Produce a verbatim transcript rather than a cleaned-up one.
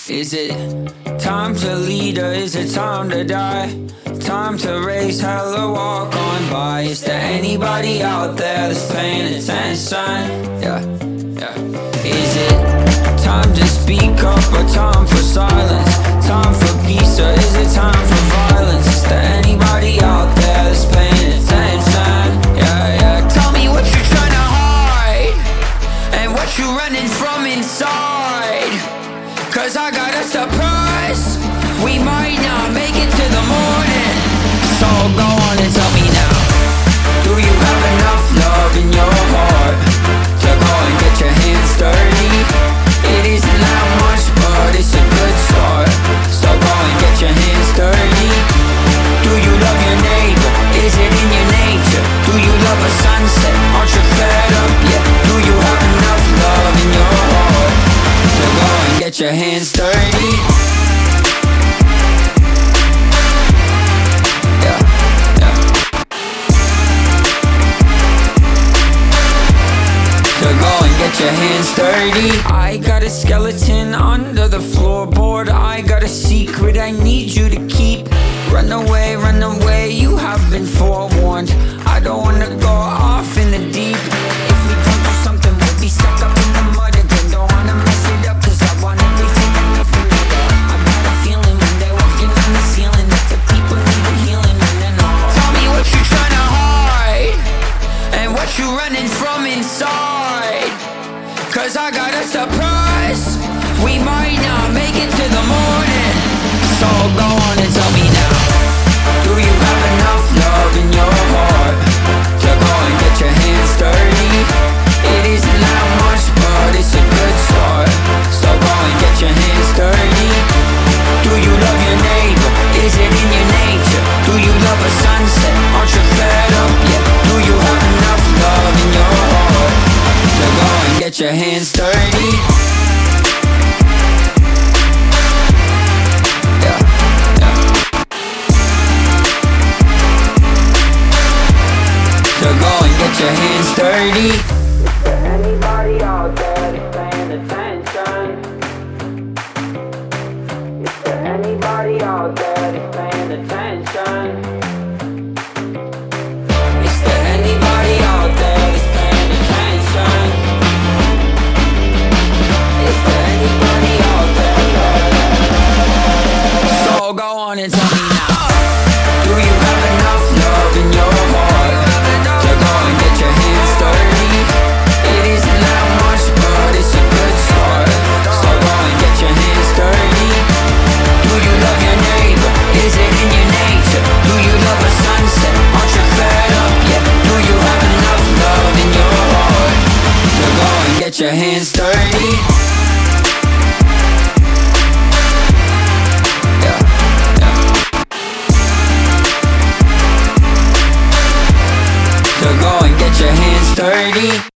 Is it time to lead or is it time to die? Time to raise hell or walk on by. Is there anybody out there that's paying attention? Yeah, yeah. Is it time to speak up or time for silence? Time for peace or is it time for violence? Is there anybody out there that's paying attention? Yeah, yeah. Tell me what you're trying to hide and what you're running from inside. Cause I got a surprise. We might not make it to the morning. So go on and tell me now. Do you have enough love in your heart to go and get your hands dirty? It isn't that much, but it's a good start. So go and get your hands dirty. Do you love your neighbor? Is it in your nature? Do you love a sunset? Aren't you fed up yet? Do you have enough love in your heart to go and get your hands dirty? Yeah, yeah. To go and get your hands dirty. I got a skeleton under the floorboard. I got a secret I need you to keep. Run away, run away, you have been forewarned. I don't wanna go off in the deep. If we don't do something, we'll be stuck up in the mud again. Don't wanna mess it up, cause I want everything enough for me. I got a feeling when they're walking on the ceiling that the people need a healing when they're not. Tell me what you're trying to hide and what you're running from inside. Cause I got a surprise. We might not make it to the morning. So go on and tell me now. Do you have enough love in your heart to go and get your hands dirty? It isn't that much, but it's a good start. So go and get your hands dirty. Do you love your neighbor? Is it in your nature? Do you love a sunset? Aren't you fed up yet? Do you have enough love in your heart to go and get your hands dirty? So go and get your hands dirty. Is there anybody out there that's paying attention? Is there anybody out there that's paying attention? Is there anybody out there that's paying attention? Is there anybody out there? So go on and tell me now. Do you have enough love in your heart to go and get your hands dirty? It isn't that much, but it's a good start. So go and get your hands dirty. Do you love your neighbor? Is it in your nature? Do you love a sunset? Aren't you fed up yet? Do you have enough love in your heart to go and get your hands dirty? Yeah, yeah. So go and get your hands dirty.